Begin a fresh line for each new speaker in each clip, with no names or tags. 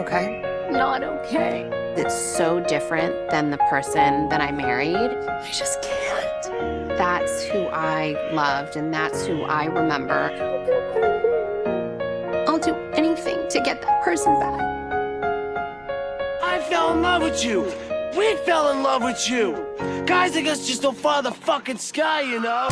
okay?
Not okay.
It's so different than the person that I married.
I just can't.
That's who I loved, and that's who I remember. I'll do anything to get that person back.
I fell in love with you. We fell in love with you. Guys like us just don't follow the fucking sky, you know?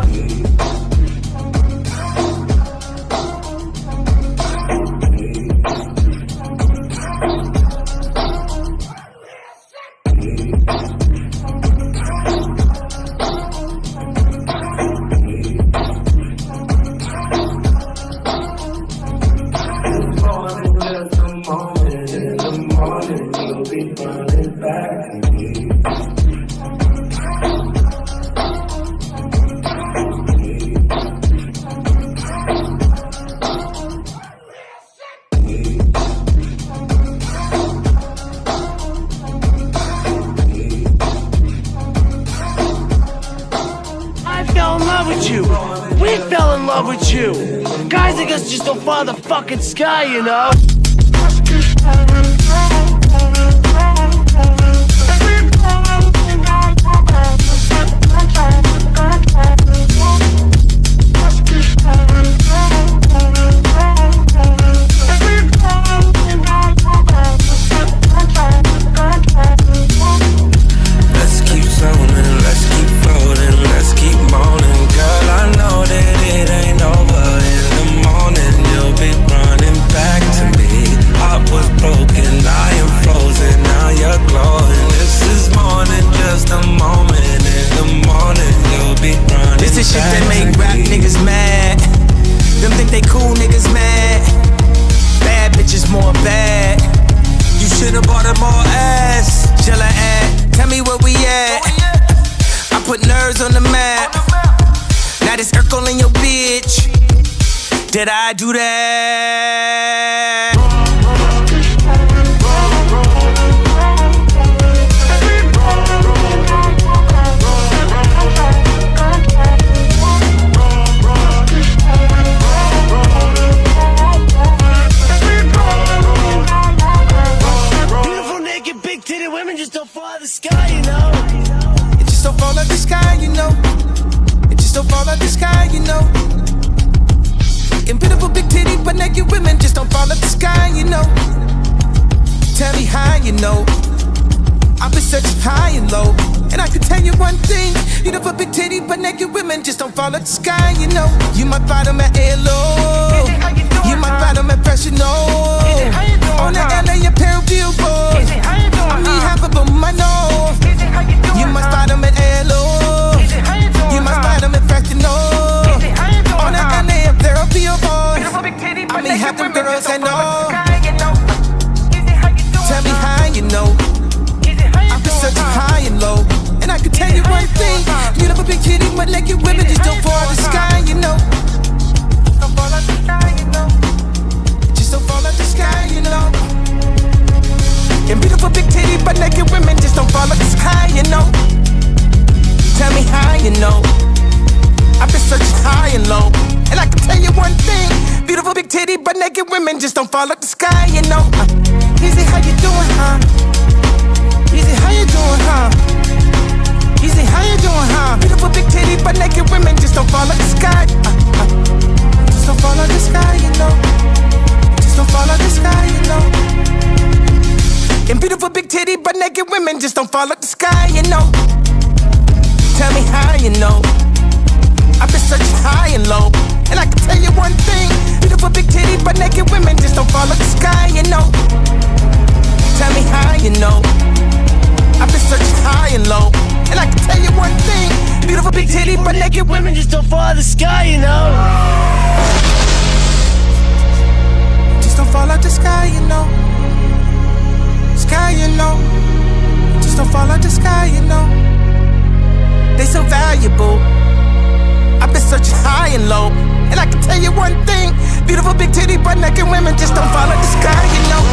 We fell in love with you. Guys like us just don't follow the fucking sky, you know?
Let's keep zooming, let's keep floating, let's keep moaning. Girl, I know that it ain't over. In the morning, you'll be running back to me. Heart was broken, I am frozen, now you're glowing. This is more than just a moment. In the morning, you'll be running back to me.
This is shit that make rap niggas mad. Them think they cool niggas mad. Bad bitches more bad. You should've bought her more ass. Jella at, tell me where we at. I put nerves on the map. Now this Urkel in your bitch. Did I do that?
Beautiful, naked, big titted women just don't follow the sky, you know?
It just don't fall out the sky, you know. It just don't fall out the sky, you know. And beautiful big titty but naked women just don't fall out the sky, you know. Tell me how you know. I've been searching high and low, and I can tell you one thing. Beautiful big titty but naked women just don't fall out the sky, you know. You might find them at LO. You might find them at Fresh No. On the LA Apparel billboard. I mean half of them I know. You might find them at LO. You might find them at Fresh No. On the LA Apparel billboard. I mean half them girls I know. Tell me how you know. I've been searching high and low, and I can tell you one thing. Beautiful big titty but naked women just don't fall out the sky, you know. Don't fall out the sky, you know. Just don't fall out the sky, you know. And beautiful big titty but naked women just don't fall out the sky, you know. Tell me how you know. I've been searching high and low, and I can tell you one thing. Beautiful big titty but naked women just don't fall out the sky, you know. Easy, how you doing, huh? Easy, how you doing, huh? Easy, how you doing, huh? Beautiful big titty but naked women just don't fall out the sky. Just don't fall out the sky, you know. Just don't fall out the sky, you know. And beautiful big titty but naked women just don't fall out the sky, you know. Tell me how you know. I've been searching high and low, and I can tell you one thing. Beautiful big titty but naked women just don't fall out the sky, you know. Tell me how you know. I've been searching high and low, and I can tell you one thing. Beautiful big titty but naked women just don't follow the sky, you know. Just don't fall out the sky, you know. Sky, you know. Just don't fall out the sky, you know. They so valuable. I've been searching high and low, and I can tell you one thing. Beautiful big titty but naked women just don't fall out the sky, you know.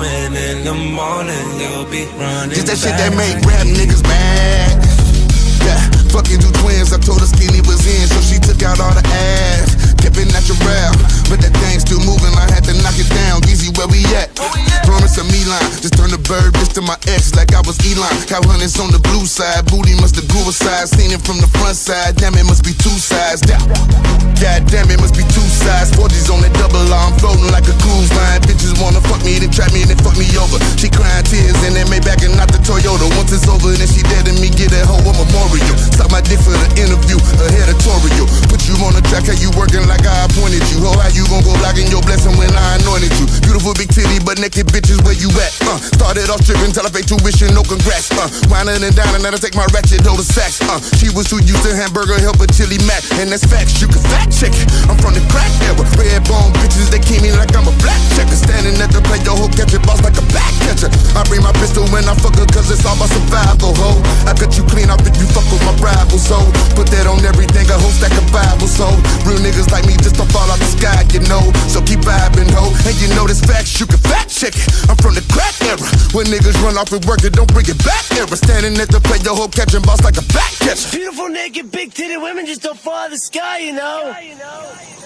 moment. In the morning, you'll be running.
Just that shit
back
that make
to
rap
me.
niggas mad. Yeah, fucking two twins. I told her skinny was in, so she took out all the ass. Kept it natural, but that thing still moving. I had to knock it down. Easy, where we at? Promise a me line. Just turn the bird bitch to my ex like I was Elon. Cow hunters on the blue side. Booty must have grew a size. Seen it from the front side. Damn, it must be two sides. God damn, it must be two sides. 40s on that double R. I'm floating like a cruise line. Bitches wanna fuck me, then trap me, then fuck me over. She crying tears and then Maybach and not the Toyota. Once it's over, then she dead and me get that hoe a memorial. Suck my dick for the interview, a editorial. Put you on the track, how you working like I appointed you. Ho, how you gon' go blocking your blessing when I anointed you? Beautiful big titty, but naked bitches, where you at? Started off stripping till I paid tuition, no congrats. Whining and dining, and I take my ratchet hold the sacks. She was too used to hamburger help a chili mac, and that's facts. You can fact check it. I'm from the crack era. Red bone bitches, they keep me like I'm a black checker. Standing at the plate, your hoe catch it, boss like a back catcher. I bring my pistol when I fuck her, cause it's all about survival, ho. I cut you clean off if you fuck with my rival, so put that on everything, a whole stack of Bible, so real niggas like me just don't fall out the sky, you know. So keep vibing, ho. And you know this facts, you can fact check it. I'm from the crack era. When niggas run off and work it, don't bring it back era. Standing at the plate, your hoe catching boss like a back catcher.
Beautiful naked big titted women just don't fall out of the sky, you know.